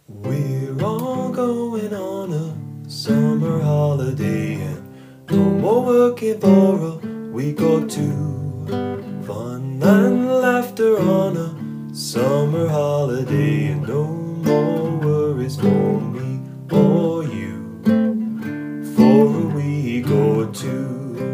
We're all going on a summer holiday and no more working for a week or two. Fun and laughter on a summer holiday and no more worries for me or you for a week or two.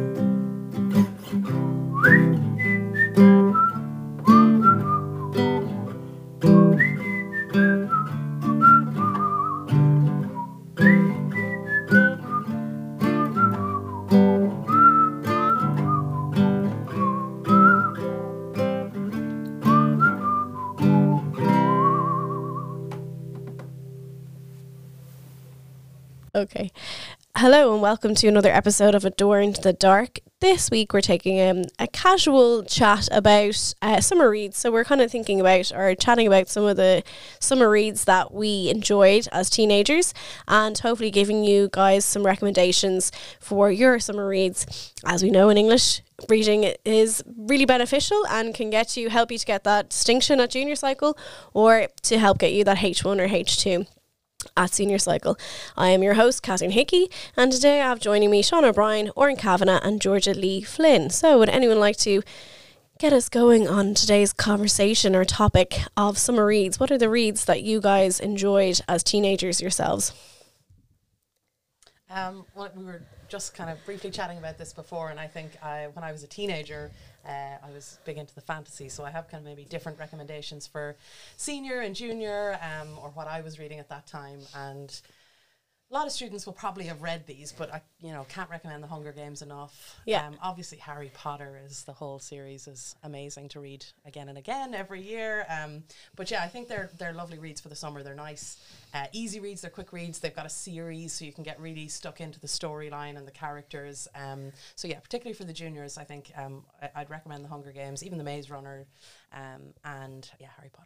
Okay. Hello and welcome to another episode of A Door into the Dark. This week we're taking a casual chat about summer reads. So we're kind of thinking about or chatting about some of the summer reads that we enjoyed as teenagers and hopefully giving you guys some recommendations for your summer reads. As we know in English, reading is really beneficial and can help you to get that distinction at junior cycle or to help get you that H1 or H2 at senior cycle. I am your host, Catherine Hickey, and today I have joining me Sean O'Brien, Oren Kavanagh and Georgia Lee Flynn. So would anyone like to get us going on today's conversation or topic of summer reads? What are the reads that you guys enjoyed as teenagers yourselves? Well, we were just kind of briefly chatting about this before, and I think when I was a teenager, I was big into the fantasy, so I have kind of maybe different recommendations for senior and junior, or what I was reading at that time. And a lot of students will probably have read these, but I, can't recommend The Hunger Games enough. Yeah. Obviously, Harry Potter the whole series is amazing to read again and again every year. But yeah, I think they're lovely reads for the summer. They're nice, easy reads. They're quick reads. They've got a series, so you can get really stuck into the storyline and the characters. So yeah, particularly for the juniors, I think I'd recommend The Hunger Games, even The Maze Runner, and yeah, Harry Potter.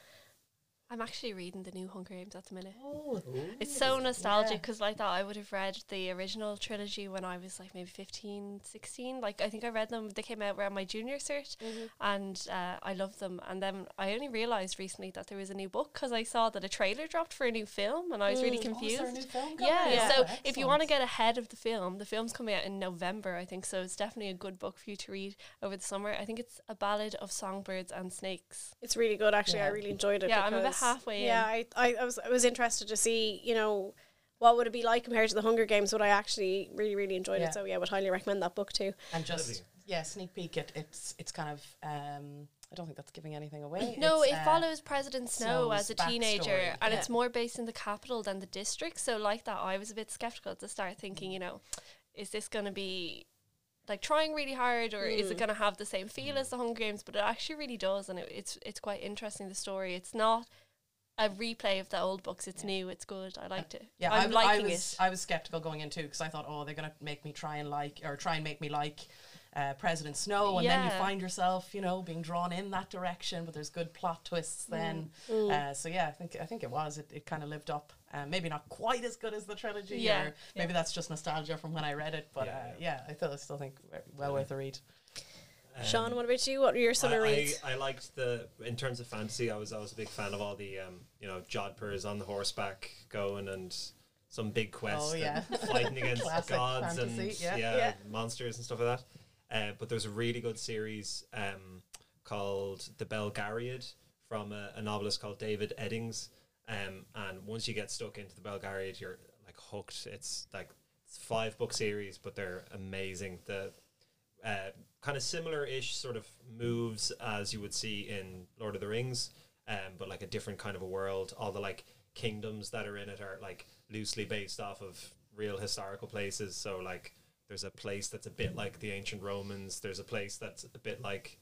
I'm actually reading the new Hunger Games at the minute. Oh, it's so nostalgic because like that I would have read the original trilogy when I was like maybe 15, 16. Like I think I read them, they came out around my junior cert, and I loved them. And then I only realised recently that there was a new book because I saw that a trailer dropped for a new film and I was really confused. Oh, is there a new film Yeah, so excellent. if you want to get ahead of the film's coming out in November, I think, so it's definitely a good book for you to read over the summer. I think it's A Ballad of Songbirds and Snakes. It's really good, actually. Yeah. I really enjoyed it. Yeah, I'm about halfway in. Yeah, I was interested to see, what would it be like compared to The Hunger Games, but I actually really, really enjoyed it. So yeah, I would highly recommend that book too. And just sneak peek. It's kind of I don't think that's giving anything away. No, It's, it follows President Snow Snow's as a teenager, backstory. and it's more based in the capital than the district. So like that, I was a bit skeptical at the start, thinking, is this going to be like trying really hard, or is it going to have the same feel as The Hunger Games? But it actually really does, and it's quite interesting, the story. It's not a replay of the old books. It's new. It's good. I liked it. Yeah, I'm liking it. I was skeptical going into because I thought, they're going to make me try and make me like President Snow, and then you find yourself, being drawn in that direction. But there's good plot twists then. So yeah, I think it was. It kind of lived up. Maybe not quite as good as the trilogy, or maybe that's just nostalgia from when I read it. But I still think well worth a read. Sean, what about you? What were your summer reads? I liked in terms of fantasy, I was a big fan of all the, Jodhpurs on the horseback going and some big quest and fighting against gods fantasy, and monsters and stuff like that. But there's a really good series called The Belgariad from a novelist called David Eddings. And once you get stuck into The Belgariad, you're like hooked. It's 5-book series, but they're amazing. The kind of similar-ish sort of moves as you would see in Lord of the Rings, but like a different kind of a world. All the like kingdoms that are in it are like loosely based off of real historical places. So like there's a place that's a bit like the ancient Romans. There's a place that's a bit like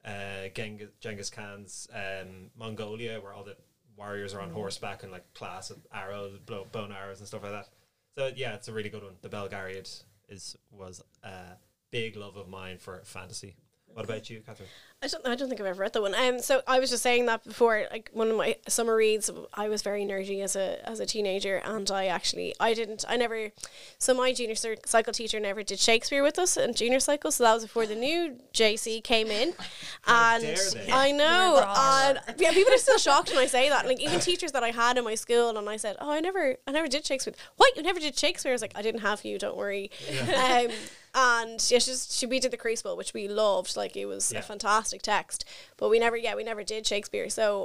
Genghis Khan's Mongolia, where all the warriors are on horseback and like class of arrows, bow and arrows and stuff like that. So yeah, it's a really good one. The Belgariad was big love of mine for fantasy. What about you, Catherine? I don't think I've ever read that one. So I was just saying that before, like one of my summer reads, I was very nerdy as a teenager, and I never, so my junior cycle teacher never did Shakespeare with us in junior cycle, so that was before the new JC came in, and dare they? I know, You're wrong. and yeah, people are still shocked when I say that. Like even teachers that I had in my school, and I said, oh, I never did Shakespeare. What, you never did Shakespeare? I was like, I didn't have you, don't worry. And yeah, we did the Crucible, which we loved. Like it was a fantastic text, but we never did Shakespeare. So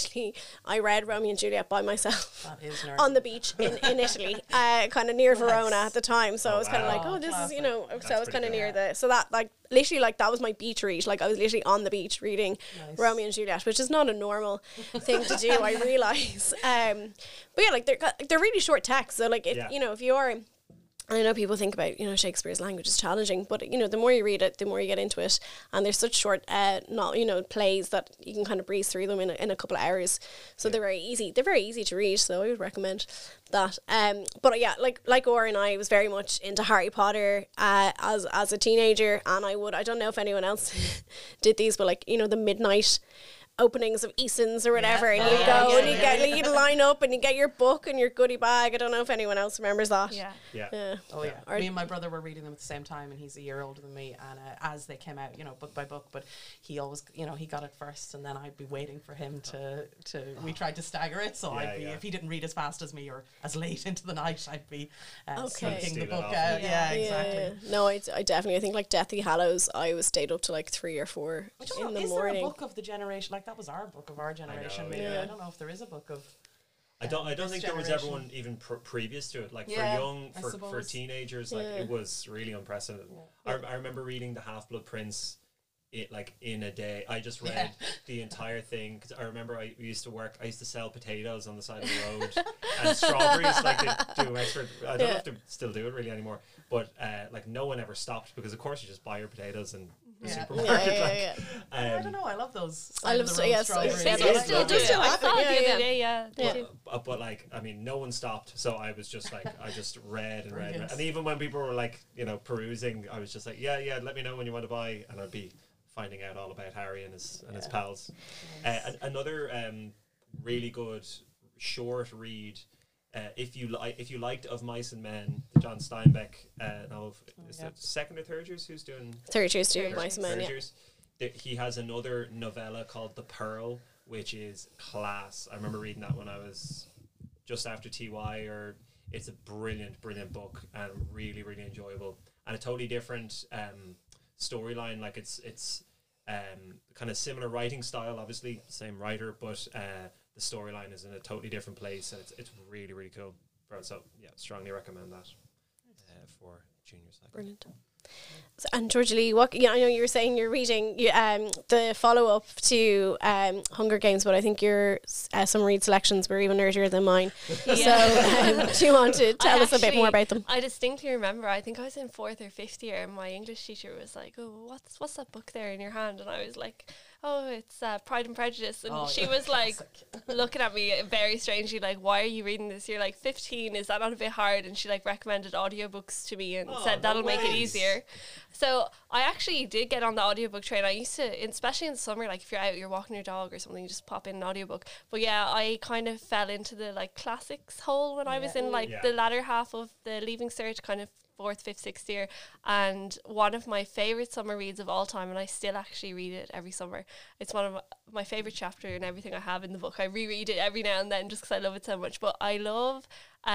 I read Romeo and Juliet by myself That is nerdy. on the beach in Italy, kind of near Verona at the time. So I was kind of wow. like, oh, this Classic. is, so I was pretty kind of good. near so that like literally like that was my beach read. Like I was literally on the beach reading Nice. Romeo and Juliet, which is not a normal thing to do. I realize, but yeah, like they're really short texts. So like if you are. I know people think about, Shakespeare's language is challenging, but, the more you read it, the more you get into it. And there's such short, plays that you can kind of breeze through them in a couple of hours. So they're very easy. They're very easy to read, so I would recommend that. But yeah, like Ora and I was very much into Harry Potter as a teenager. And I don't know if anyone else did these, but like, the midnight openings of Eason's or whatever, and you go and you get you line up and you get your book and your goodie bag. I don't know if anyone else remembers that. Yeah. Yeah. Oh yeah, Or- me and my brother were reading them at the same time, and he's a year older than me. And as they came out, book by book, but he always, he got it first, and then I'd be waiting for him to. We tried to stagger it, so I'd be if he didn't read as fast as me or as late into the night, I'd be sneaking Steal the it book off out. him. Yeah, exactly. Yeah. No, I definitely. I think like Deathly Hallows, I was stayed up to like 3 or 4 I don't in know, the is there morning. a book of the generation? Like that was our book of our generation. know, Maybe. yeah. I don't know if there is a book of. I don't this think there was generation. everyone even previous to it. Like Yeah, for I for suppose. teenagers, like it was really unprecedented. I remember reading The Half-Blood Prince. In a day, I just read the entire thing because I remember I used to sell potatoes on the side of the road and strawberries. Like they do extra. I don't know if they still do it really anymore, but like no one ever stopped because of course you just buy your potatoes in the supermarket. Yeah. I don't know. I love those. I love strawberries. strawberries. They It is still lovely. do it. I saw it the Yeah. other day, yeah. they do. But like, I mean, no one stopped. So I was just like, I just read and read. Brilliant. And even when people were like, perusing, I was just like, yeah, let me know when you want to buy. And I'd be finding out all about Harry and his pals. Another really good short read. If you liked Of Mice and Men, the John Steinbeck novel, is it second or third years? Who's doing Third years to Mice and Men, third yeah. years? He has another novella called The Pearl, which is class. I remember reading that when I was just after TY. It's a brilliant book and really, really enjoyable, and a totally different storyline. Like it's kind of similar writing style, obviously same writer, but the storyline is in a totally different place, and it's really, really cool. So yeah, strongly recommend that for junior cycle. Brilliant. So, and Georgia Lee, I know you were saying you're reading the follow-up to Hunger Games, but I think your some read selections were even nerdier than mine. So do you want to tell us a bit more about them? I distinctly remember, I think I was in 4th or 5th year, and my English teacher was like, oh, what's that book there in your hand? And I was like, oh, it's Pride and Prejudice. And she was like looking at me very strangely, like, why are you reading this? You're like 15, is that not a bit hard? And she like recommended audiobooks to me and said that'll make it easier. So I actually did get on the audiobook train. I used to, especially in the summer, like if you're out, you're walking your dog or something, you just pop in an audiobook. But yeah, I kind of fell into the like classics hole when I was in like the latter half of the Leaving Cert, kind of 4th, 5th, 6th year. And one of my favourite summer reads of all time, and I still actually read it every summer. It's one of my favourite chapter and everything I have in the book. I reread it every now and then just because I love it so much. But I love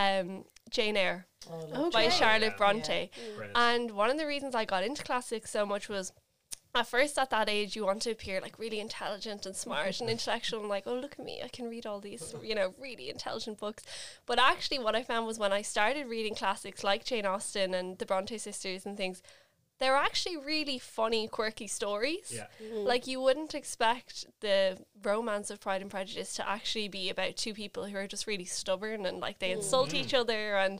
Jane Eyre by Charlotte Bronte. Brilliant. And one of the reasons I got into classics so much was, at first at that age you want to appear like really intelligent and smart and intellectual and like, oh, look at me, I can read all these really intelligent books. But actually what I found was when I started reading classics like Jane Austen and the Bronte sisters and things, they're actually really funny, quirky stories. Yeah. Like you wouldn't expect the romance of Pride and Prejudice to actually be about two people who are just really stubborn and like they insult each other, and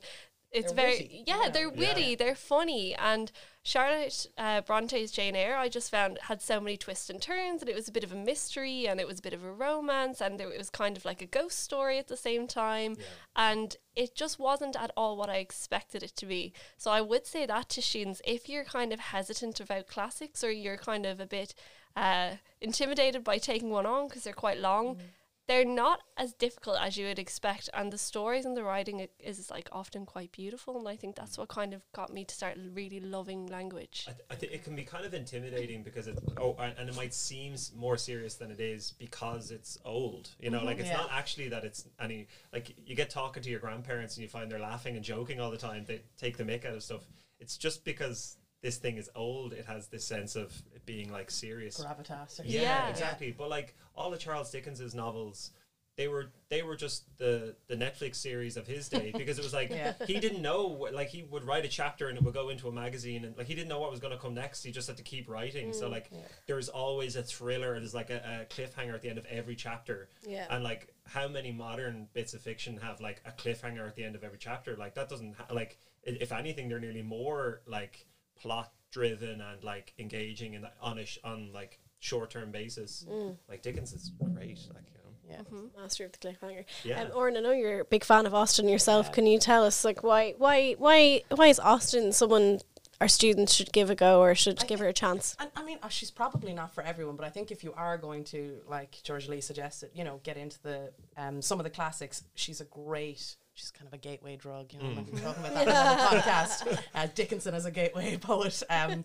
It's They're very witty, yeah, you know. they're witty, they're funny, and Charlotte Bronte's Jane Eyre I just found had so many twists and turns, and it was a bit of a mystery, and it was a bit of a romance, and it was kind of like a ghost story at the same time, and it just wasn't at all what I expected it to be. So I would say that to students, if you're kind of hesitant about classics, or you're kind of a bit intimidated by taking one on because they're quite long, they're not as difficult as you would expect, and the stories and the writing is like often quite beautiful, and I think that's what kind of got me to start really loving language. I think it can be kind of intimidating because and it might seem more serious than it is because it's old, you know, like it's not actually that it's any, like you get talking to your grandparents and you find they're laughing and joking all the time, they take the mick out of stuff. It's just because this thing is old, it has this sense of it being like serious Gravitas. yeah, exactly. But like all of Charles Dickens's novels, they were just the Netflix series of his day, because it was like he didn't know, like he would write a chapter and it would go into a magazine, and like he didn't know what was going to come next. He just had to keep writing. So like there's always a thriller. There's like a cliffhanger at the end of every chapter. Yeah. And like how many modern bits of fiction have like a cliffhanger at the end of every chapter? Like that doesn't like if anything, they're nearly more like plot driven and like engaging and on like short-term basis. Like Dickens is great, like, you know. Master of the cliffhanger. Yeah. Oren, I know you're a big fan of Austen yourself. Can you tell us like why is Austen someone our students should give a go, or should give her a chance? I mean, she's probably not for everyone, but I think if you are going to, like George Lee suggested, you know, get into the some of the classics, she's kind of a gateway drug, you know, like we're talking about that on the podcast. Dickinson as a gateway poet.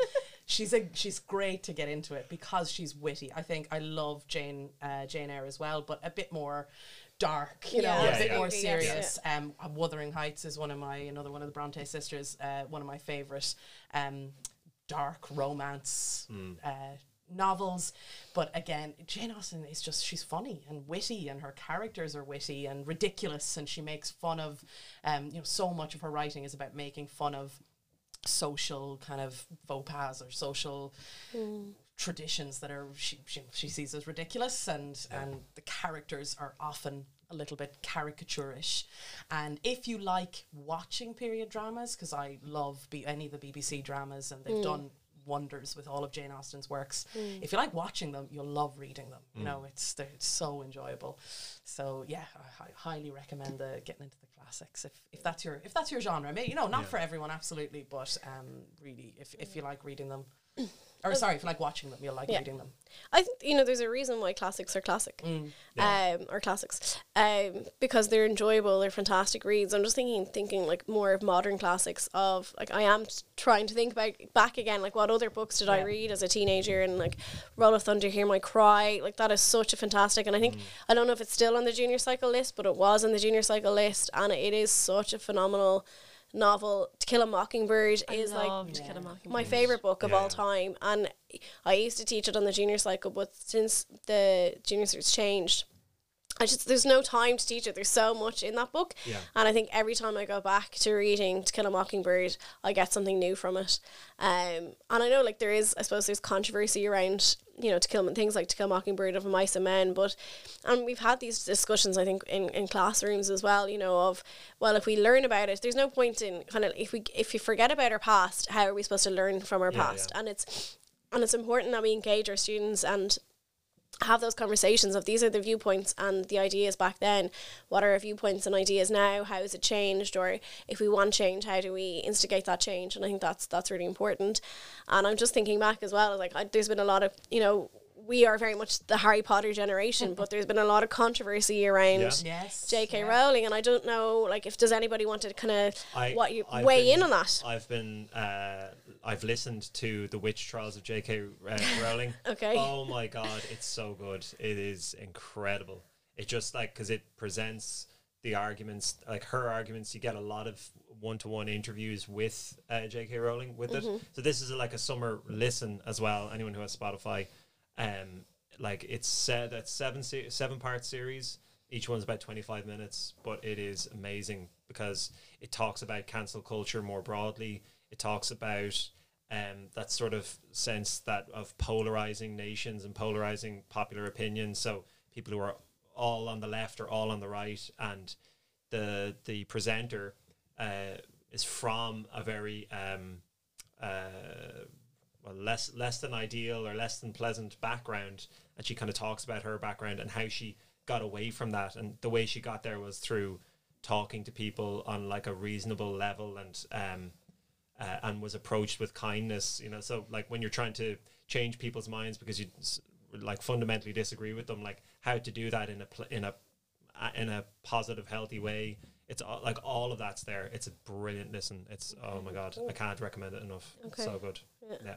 She's great to get into it because she's witty. I think I love Jane Eyre as well, but a bit more dark, you know, a bit more serious. Wuthering Heights is another one of the Bronte sisters, one of my favourite dark romance novels. But again, Jane Austen is she's funny and witty, and her characters are witty and ridiculous, and she makes fun of you know, so much of her writing is about making fun of social kind of faux pas or social traditions that are she sees as ridiculous, and the characters are often a little bit caricaturish. And if you like watching period dramas, because I love any of the BBC dramas, and they've done wonders with all of Jane Austen's works. If you like watching them, you'll love reading them. You know, it's so enjoyable. So yeah, I highly recommend getting into the classics if that's your genre. Maybe, you know, not for everyone, absolutely, but really, if you like reading them. Or sorry, if you like watching them, you'll like reading them. I think, you know, there's a reason why classics are classic, or classics, because they're enjoyable, they're fantastic reads. I'm just thinking like more of modern classics of, like, I am trying to think about back again, like what other books did I read as a teenager, and like Roll of Thunder, Hear My Cry, like that is such a fantastic, and I think, I don't know if it's still on the junior cycle list, but it was on the junior cycle list, and it is such a phenomenal novel. To Kill a Mockingbird is like my favourite book of all time, and I used to teach it on the junior cycle, but since the junior cycle's changed, there's no time to teach it. There's so much in that book, and I think every time I go back to reading To Kill a Mockingbird, I get something new from it. And I know, like, I suppose there's controversy around, you know, things like To Kill a Mockingbird of Mice and Men, but we've had these discussions, I think, in classrooms as well, you know, of, well, if we learn about it, there's no point in kind of, if you forget about our past, how are we supposed to learn from our past? And it's important that we engage our students and have those conversations of, these are the viewpoints and the ideas back then, what are our viewpoints and ideas now, how has it changed, or if we want change, how do we instigate that change? And I think that's really important. And I'm just thinking back as well, like, there's been a lot of, you know, we are very much the Harry Potter generation, but there's been a lot of controversy around J.K. Rowling, and I don't know, like, does anybody want to kind of weigh in on that? I've listened to the witch trials of J.K. Rowling. Okay. Oh my God, it's so good. It is incredible. It just, like, because it presents the arguments, like her arguments. You get a lot of one-to-one interviews with J.K. Rowling with it. So this is like a summer listen as well. Anyone who has Spotify. Like, it's said that 7-part series. Each one's about 25 minutes, but it is amazing because it talks about cancel culture more broadly. It talks about that sort of sense that of polarizing nations and polarizing popular opinion. So people who are all on the left or all on the right, and the presenter is from a very well, less than ideal or less than pleasant background, and she kind of talks about her background and how she got away from that, and the way she got there was through talking to people on like a reasonable level, and was approached with kindness, you know. So like when you're trying to change people's minds because you like fundamentally disagree with them, like how to do that in a positive, healthy way. It's like all of that's there. It's a brilliant listen. It's, oh my God, I can't recommend it enough. Okay. It's so good. Yeah.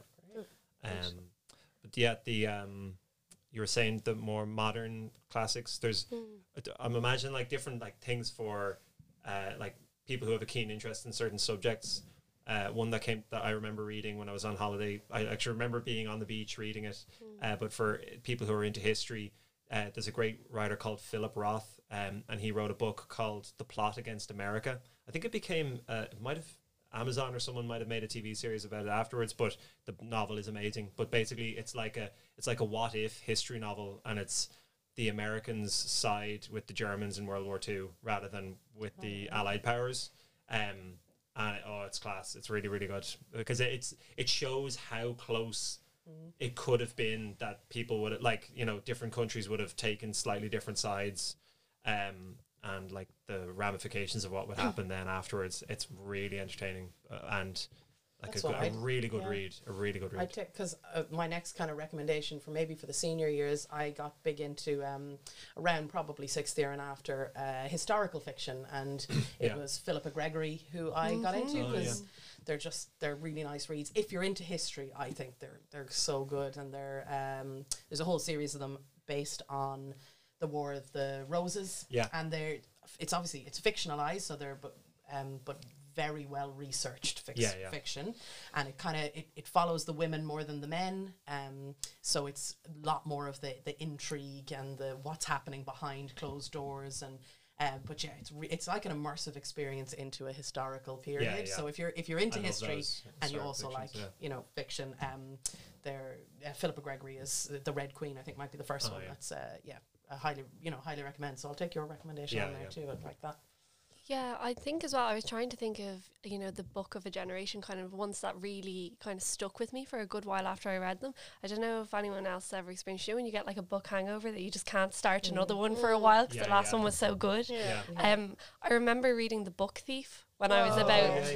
But yeah, you were saying the more modern classics. There's, I'm imagining like different like things for like people who have a keen interest in certain subjects. One that I remember reading when I was on holiday. I actually remember being on the beach reading it. But for people who are into history, there's a great writer called Philip Roth, and he wrote a book called The Plot Against America. I think it became, it might have, Amazon or someone might have made a TV series about it afterwards, but the novel is amazing. But basically it's like a what if history novel, and it's the Americans side with the Germans in World War II rather than with the Allied powers. And it's class. It's really, really good because it shows how close it could have been, that people would, like, you know, different countries would have taken slightly different sides, and like the ramifications of what would happen then afterwards. It's really entertaining, and like a really good read. A really good read. I take, because my next kind of recommendation for the senior years, I got big into around probably sixth year and after historical fiction, and it was Philippa Gregory who I got into, because they're really nice reads. If you're into history, I think they're so good, and there's a whole series of them based on the War of the Roses, and it's fictionalized, so they're but very well researched fiction, and it follows the women more than the men, so it's a lot more of the intrigue and the what's happening behind closed doors, and but it's like an immersive experience into a historical period. So if you're into history and you also like fiction, Philippa Gregory is the Red Queen, I think, might be the first one. That's I highly recommend. So I'll take your recommendation on there too. I'd like that. Yeah, I think as well, I was trying to think of, the book of a generation, kind of ones that really kind of stuck with me for a good while after I read them. I don't know if anyone else ever experienced it, when you get like a book hangover that you just can't start another one for a while because the last one was so good. I remember reading The Book Thief when I was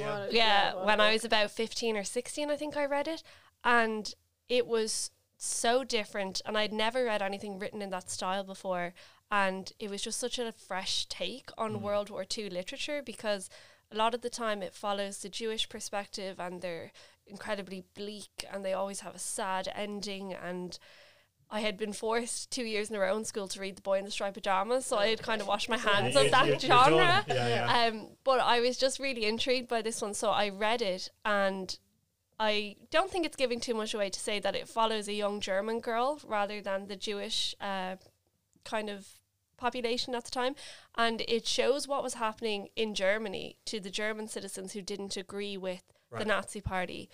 when I was about 15 or 16, I think I read it, and it was so different, and I'd never read anything written in that style before, and it was just such a fresh take on World War II literature, because a lot of the time it follows the Jewish perspective, and they're incredibly bleak, and they always have a sad ending. And I had been forced 2 years in a row in school to read The Boy in the Striped Pajamas, so I had kind of washed my hands of that genre. But I was just really intrigued by this one, so I read it, and I don't think it's giving too much away to say that it follows a young German girl rather than the Jewish kind of population at the time, and it shows what was happening in Germany to the German citizens who didn't agree with the Nazi party.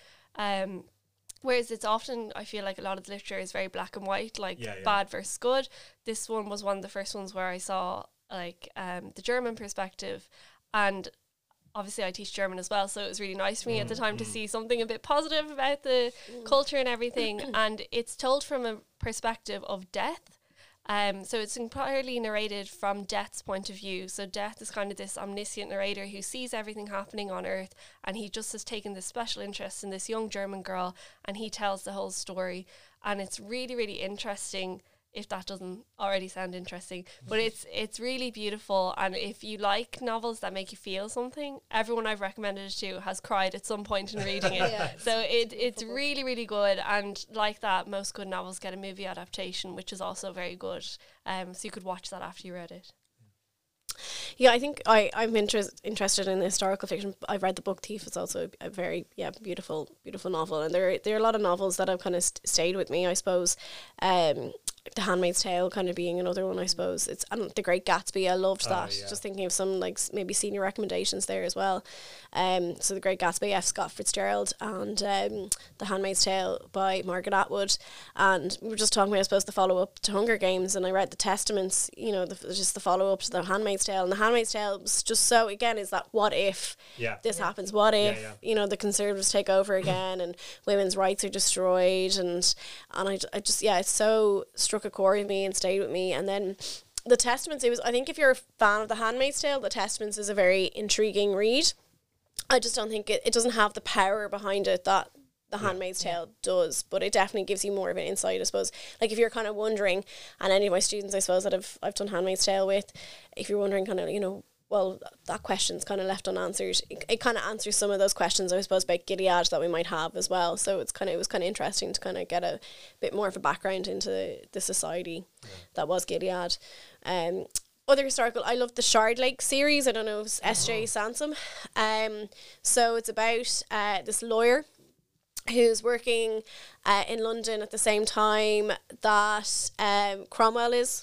Whereas it's often, I feel like a lot of the literature is very black and white, like bad versus good. This one was one of the first ones where I saw like the German perspective, and obviously I teach German as well, so it was really nice for me at the time to see something a bit positive about the culture and everything. And it's told from a perspective of death. So it's entirely narrated from Death's point of view. So Death is kind of this omniscient narrator who sees everything happening on Earth, and he just has taken this special interest in this young German girl, and he tells the whole story. And it's really, really interesting, if that doesn't already sound interesting, but it's really beautiful. And if you like novels that make you feel something, everyone I've recommended it to has cried at some point in reading it. So it's really, really good. And like that, most good novels get a movie adaptation, which is also very good. So you could watch that after you read it. Yeah, I think I'm interested in historical fiction. I've read The Book Thief. It's also a very beautiful novel, and there are a lot of novels that have kind of stayed with me, I suppose. The Handmaid's Tale kind of being another one, I suppose. It's and The Great Gatsby. I loved that. yeah. Just thinking of some like maybe senior recommendations there as well. So The Great Gatsby, F. Scott Fitzgerald, and The Handmaid's Tale by Margaret Atwood. And we were just talking about, I suppose, the follow up to Hunger Games, and I read The Testaments. You know, just the follow up to The Handmaid's Tale, and The Handmaid's Tale was just so, again, is that what if this happens? What if you know, the Conservatives take over again and women's rights are destroyed? And I just it so struck a chord with me and stayed with me. And then The Testaments, I think if you're a fan of The Handmaid's Tale, The Testaments is a very intriguing read. I just don't think it doesn't have the power behind it that The Handmaid's Tale does, but it definitely gives you more of an insight, I suppose. Like if you're kind of wondering, and any of my students, I suppose, that I've done Handmaid's Tale with, if you're wondering kind of, you know, well, that question's kind of left unanswered. It kind of answers some of those questions, I suppose, about Gilead that we might have as well. So it was kind of interesting to kind of get a bit more of a background into the society that was Gilead. Other historical, I love the Shard Lake series. I don't know if it's S.J. Sansom. So it's about this lawyer who's working in London at the same time that Cromwell is.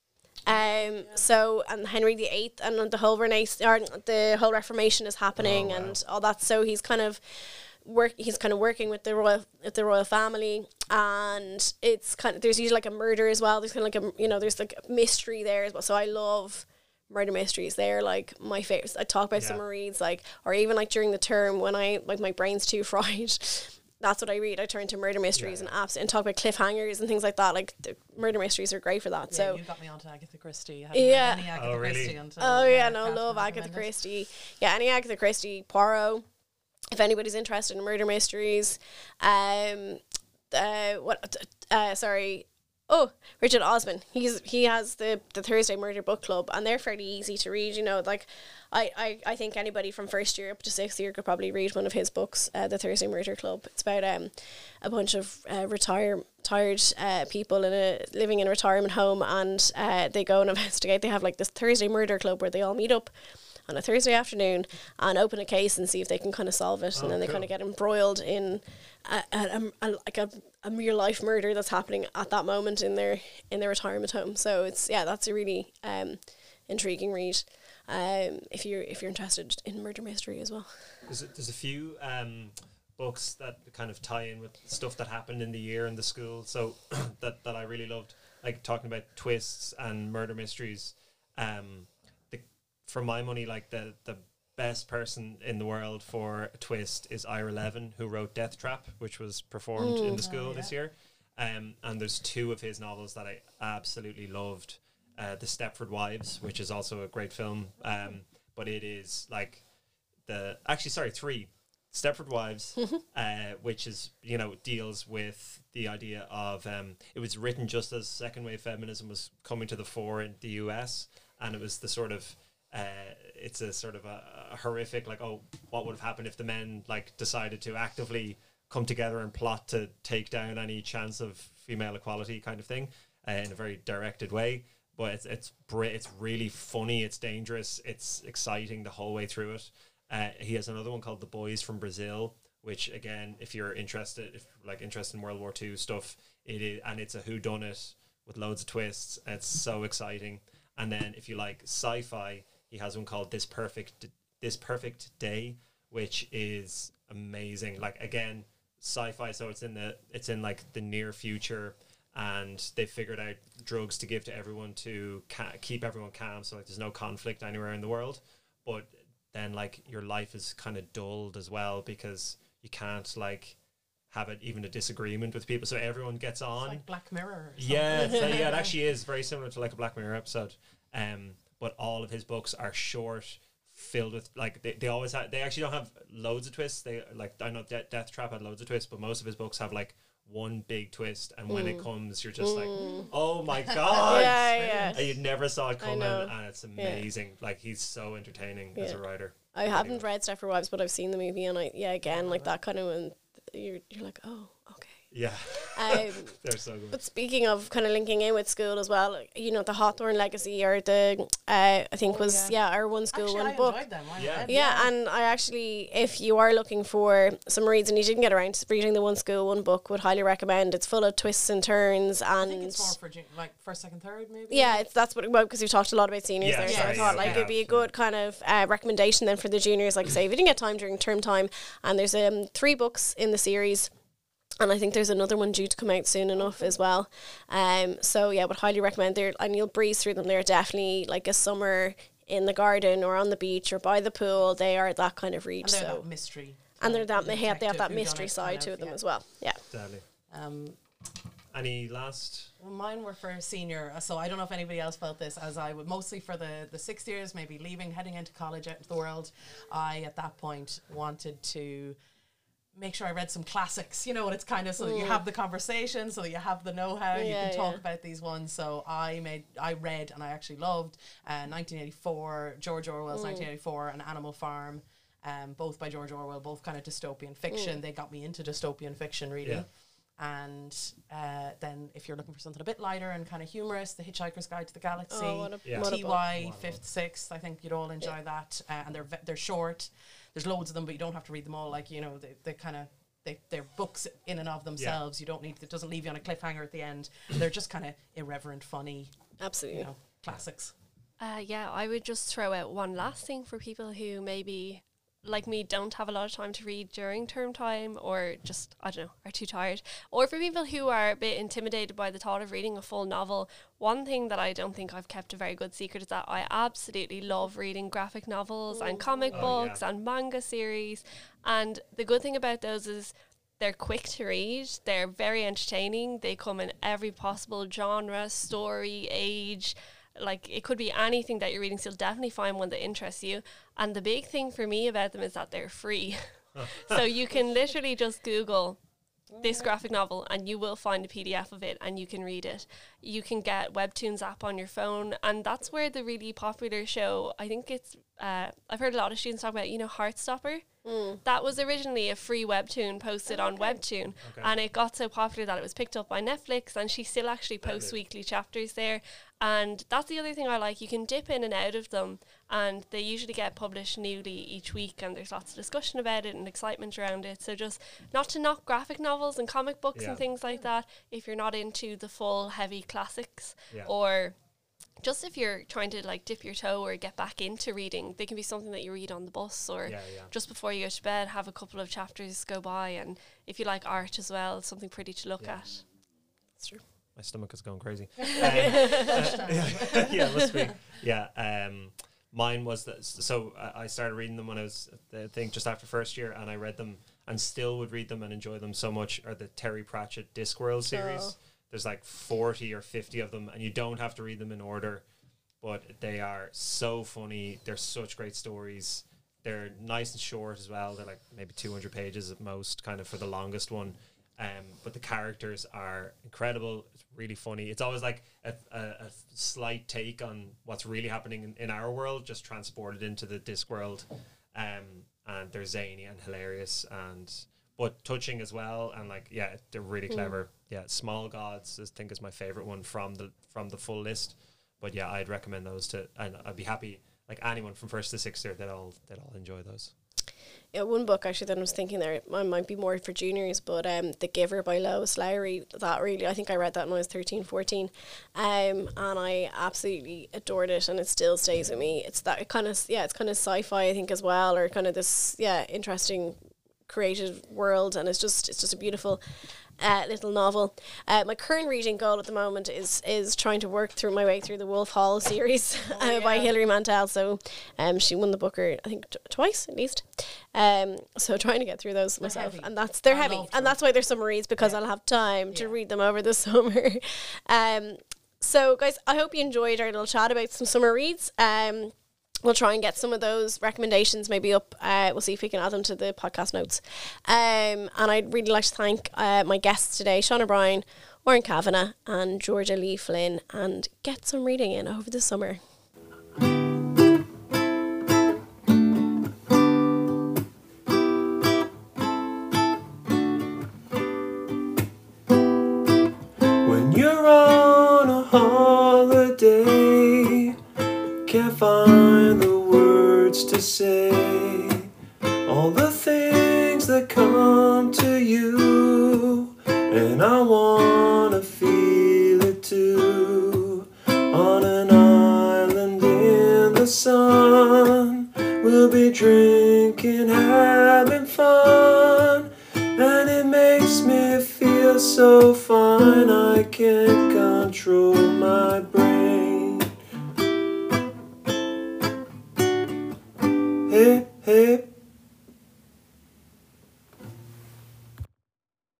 So, and Henry VIII and the whole the whole Reformation is happening and all that. So he's kind of working with the royal family, and it's kind of, there's usually like a murder as well. There's kind of like there's like a mystery there as well. So I love murder mysteries. They're like my favorites. I talk about summer reads, like, or even like during the term when my brain's too fried. That's what I read. I turn to murder mysteries and talk about cliffhangers and things like that. Like the murder mysteries are great for that. So you got me onto Agatha Christie. I hadn't read any Agatha Christie until love Agatha Christie. Yeah, any Agatha Christie, Poirot. If anybody's interested in murder mysteries, Richard Osman. He has the Thursday Murder Book Club, and they're fairly easy to read. You know, like I think anybody from first year up to sixth year could probably read one of his books, the Thursday Murder Club. It's about a bunch of tired people living in a retirement home, and they go and investigate. They have like this Thursday Murder Club where they all meet up on a Thursday afternoon and open a case and see if they can kind of solve it. And then they kind of get embroiled in a real life murder that's happening at that moment in their retirement home. So that's a really intriguing read if you're interested in murder mystery as well. There's a few books that kind of tie in with stuff that happened in the year in the school, so that I really loved, like talking about twists and murder mysteries. For my money, like the best person in the world for a twist is Ira Levin, who wrote Death Trap, which was performed in the school this year. And there's two of his novels that I absolutely loved. The Stepford Wives, which is also a great film, but it is like three. Stepford Wives, which is, deals with the idea of, it was written just as second wave feminism was coming to the fore in the US, and it was the sort of it's a sort of a horrific, like, what would have happened if the men like decided to actively come together and plot to take down any chance of female equality kind of thing, in a very directed way. But it's really funny, it's dangerous, it's exciting the whole way through it. He has another one called The Boys from Brazil, which again, if you're interested in World War II stuff, it is, and it's a whodunit with loads of twists. It's so exciting. And then if you like sci-fi, he has one called This Perfect Day, which is amazing. Like, again, sci-fi, so it's in like the near future, and they figured out drugs to give to everyone to keep everyone calm, so like there's no conflict anywhere in the world. But then like your life is kind of dulled as well, because you can't like have even a disagreement with people, so everyone gets on. It's like Black Mirror or something. It actually is very similar to like a Black Mirror episode. But all of his books are short, filled with like they always have. They actually don't have loads of twists. They like, I know Death Trap had loads of twists, but most of his books have like one big twist, and when it comes, you're just like, oh my god, and you never saw it coming, and it's amazing. Like, he's so entertaining as a writer. I haven't read Stepford Wives, but I've seen the movie, and like that kind of, when you're like, oh, okay. Yeah. Um, They're so good. But speaking of kind of linking in with school as well, you know, the Hawthorne Legacy, or the I think was our one school Actually, one I book. enjoyed them. I Yeah. read, Yeah, and I actually, if you are looking for some reads and you didn't get around to reading the one school one book, would highly recommend. It's full of twists and turns, and I think it's more for like first, second, third, maybe. yeah, that's what, well, because we talked a lot about seniors Yeah, there, so I sorry, thought yeah, like yeah. it'd be a good kind of recommendation then for the juniors. Like I say, if you didn't get time during term time, and there's 3 books in the series. And I think there's another one due to come out soon enough as well. So yeah, would highly recommend there, and you'll breeze through them. They're definitely like a summer in the garden or on the beach or by the pool. They are that kind of read. And they're So that mystery. and they're that the they have that detective mystery whodunit side kind to of, them yeah. as well. Yeah. Definitely. Um, Any last? Well, mine were for senior, so I don't know if anybody else felt this, as I would mostly for the 6 years, maybe leaving, heading into college, out into the world. I, at that point, wanted to make sure I read some classics, you know, and it's kind of so that you have the conversation, so that you have the know-how, you Yeah, can talk yeah. about these ones. So I read, and I actually loved 1984, George Orwell's 1984, and Animal Farm, both by George Orwell, both kind of dystopian fiction. They got me into dystopian fiction, really. Yeah. And then if you're looking for something a bit lighter and kind of humorous, The Hitchhiker's Guide to the Galaxy, Oh, what a, Yeah. what a book. TY 5th, 6th, I think you'd all enjoy that. And they're short. There's loads of them, but you don't have to read them all. Like, you know, they kind of, they're books in and of themselves. You don't need, it doesn't leave you on a cliffhanger at the end. They're just kind of irreverent, funny, Absolutely. you know, classics. Yeah, I would just throw out one last thing for people who maybe, like me, don't have a lot of time to read during term time, or just, I don't know, are too tired. Or for people who are a bit intimidated by the thought of reading a full novel, one thing that I don't think I've kept a very good secret is that I absolutely love reading graphic novels and comic books and manga series. And the good thing about those is they're quick to read, they're very entertaining, they come in every possible genre, story, age. Like, it could be anything that you're reading, so you'll definitely find one that interests you. And the big thing for me about them is that they're free. So you can literally just Google this graphic novel and you will find a PDF of it and you can read it. You can get Webtoons app on your phone, and that's where the really popular show, I think it's, I've heard a lot of students talk about, you know, Heartstopper. That was originally a free webtoon posted on Webtoon, and it got so popular that it was picked up by Netflix, and she still actually posts weekly chapters there. And that's the other thing I like. You can dip in and out of them, and they usually get published newly each week, and there's lots of discussion about it and excitement around it. So just not to knock graphic novels and comic books and things like that if you're not into the full heavy classics, or just if you're trying to like dip your toe or get back into reading, they can be something that you read on the bus or just before you go to bed, have a couple of chapters go by. And if you like art as well, something pretty to look at. That's true. My stomach is going crazy. Yeah, must be. Yeah, mine was that. So I started reading them when I was, I think, just after first year, and I read them and still would read them and enjoy them so much. Are the Terry Pratchett Discworld series? There's like 40 or 50 of them, and you don't have to read them in order, but they are so funny. They're such great stories. They're nice and short as well. They're like maybe 200 pages at most, kind of for the longest one. But the characters are incredible. It's really funny. It's always like a slight take on what's really happening in our world, just transported into the Discworld. And they're zany and hilarious, but touching as well. And like, yeah, they're really clever. Yeah, Small Gods, I think, is my favorite one from the full list. But yeah, I'd recommend those and I'd be happy, like anyone from first to sixth year, they'd all enjoy those. Yeah, one book actually that I was thinking there, mine might be more for juniors, but The Giver by Lois Lowry, that really, I think I read that when I was 13, 14, and I absolutely adored it, and it still stays with me. It's that kind of, it's kind of sci-fi, I think, as well, or kind of this, interesting creative world, and it's just a beautiful little novel. My current reading goal at the moment is trying to work through my way through the Wolf Hall series by Hilary Mantel. So she won the Booker, I think, twice at least. So trying to get through those myself, heavy. and they're I heavy, love and them. that's why they're summer reads, because I'll have time to read them over the summer. So guys, I hope you enjoyed our little chat about some summer reads. We'll try and get some of those recommendations maybe up. We'll see if we can add them to the podcast notes. And I'd really like to thank my guests today, Sean O'Brien, Warren Kavanagh and Georgia Lee Flynn, and get some reading in over the summer. day. Can't find the words to say all the things that come to you, and I wanna feel it too. On an island in the sun, we'll be drinking, having fun, and it makes me feel so fine I can't control my brain. Hey,